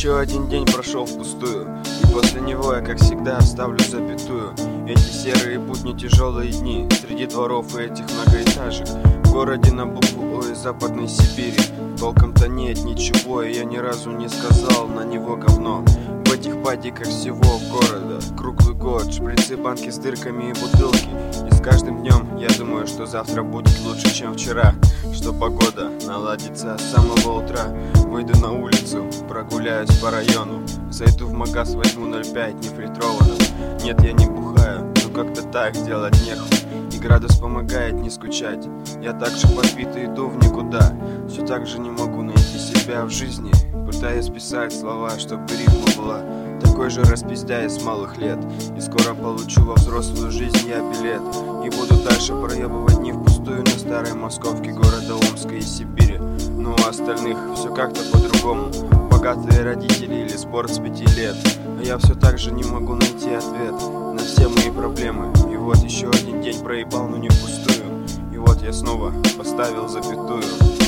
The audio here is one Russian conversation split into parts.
еще один день прошел впустую, и после него я, как всегда, оставлю запятую. Эти серые будни, тяжелые дни среди дворов и этих многоэтажек в городе на букву О из Западной Сибири. Толком-то нет ничего, и я ни разу не сказал на него говно. В этих патиках всего города круглый год, шприцы, банки с дырками и бутылки. И с каждым днем я думаю, что завтра будет лучше, чем вчера, что погода наладится с самого утра. Выйду на улицу, прогуляюсь по району, зайду в магаз, возьму 0,5 нефильтрованным. Нет, я не бухаю, но как-то так делать нехуй, и градус помогает не скучать. Я также подбитый, иду в никуда, все так же не могу найти себя в жизни. Пытаюсь писать слова, чтобы рифма была такой же распиздяй с малых лет. И скоро получу во взрослую жизнь я билет, и буду дальше проебывать дни впустую на старой московке города Омска и Сибири. Но у остальных все как-то по-другому, богатые родители или спорт с 5 лет. А я все так же не могу найти ответ на все мои проблемы. И вот еще один день проебал, но не впустую. И вот я снова поставил запятую.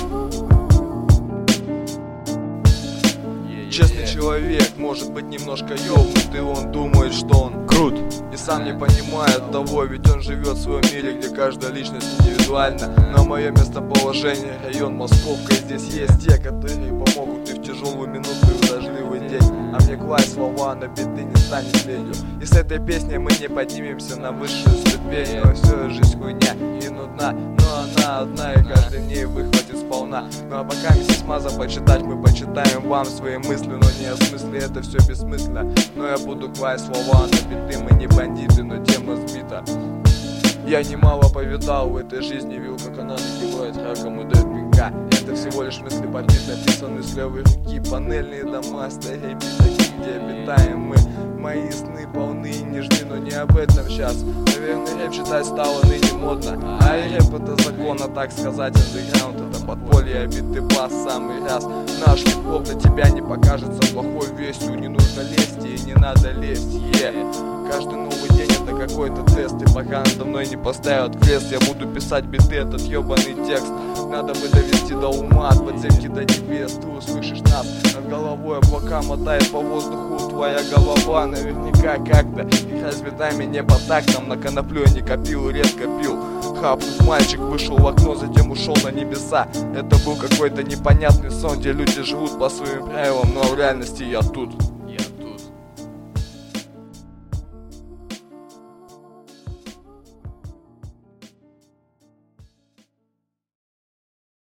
Честный человек может быть немножко ёбнутый, он думает, что он крут, и сам не понимает того, ведь он живет в своем мире, где каждая личность индивидуальна. Но мое местоположение — район Московка, и здесь есть те, которые помогут и в тяжелую минуту, и в дождливый день. А мне класть слова на биты не станет ленью, и с этой песней мы не поднимемся на высшую ступень. Но все жизнь хуйня и нудна, но она одна, и каждый в ней выхватит сполна. Ну а пока миссис Маза почитать, мы почитаем вам свои мысли, но не о смысле, это все бессмысленно. Но я буду класть слова на биты, мы не бандиты, но тема сбита. Я немало повидал в этой жизни, видел, как она нагибает раком и дает пинка. Это всего лишь мысли побит, написаны с левой руки. Панельные дома, старые битаки, где обитаем мы. Мои сны полны и нежны, но не об этом сейчас. Наверное, рэп читать стало ныне модно, а рэп это закон, а так сказать андеграунд это подполье, а биты бас самый раз. Наш хип-хоп для тебя не покажется плохой вестью. Не нужно лезть и не надо лезть, Каждый новый день это какой-то тест, и пока надо мной не поставят крест, я буду писать биты, этот ебаный текст надо бы довести до ума, от подземки до небес. Ты услышишь нас, над головой облака мотает по воздуху твоя голова. Наверняка как-то их разбитами не по тактам. На коноплю я не копил и редко пил. Хапнув, мальчик вышел в окно, затем ушел на небеса. Это был какой-то непонятный сон, где люди живут по своим правилам, но в реальности я тут.